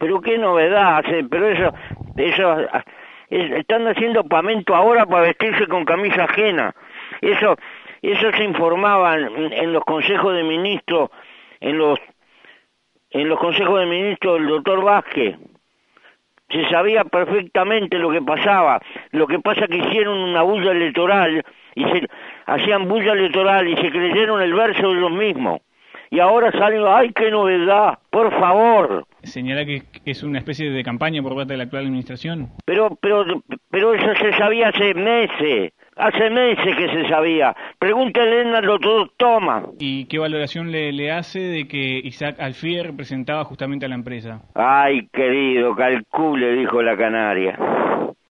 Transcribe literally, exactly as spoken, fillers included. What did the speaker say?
pero qué novedad, hace- pero eso, eso, ah, es- están haciendo pamento ahora para vestirse con camisa ajena. Eso, eso se informaba en, en los consejos de ministros, en los, en los consejos de ministros del doctor Vázquez. Se sabía perfectamente lo que pasaba. Lo que pasa que hicieron una bulla electoral y se hacían bulla electoral y se creyeron el verso de los mismos. Y ahora salen, ¡ay, qué novedad! Por favor. Señala que es una especie de campaña por parte de la actual administración. Pero, pero, pero eso se sabía hace meses. Hace meses que se sabía. Pregúntale al doctor Toma. ¿Y qué valoración le, le hace de que Isaac Alfier representaba justamente a la empresa? Ay, querido, calcule, dijo la canaria.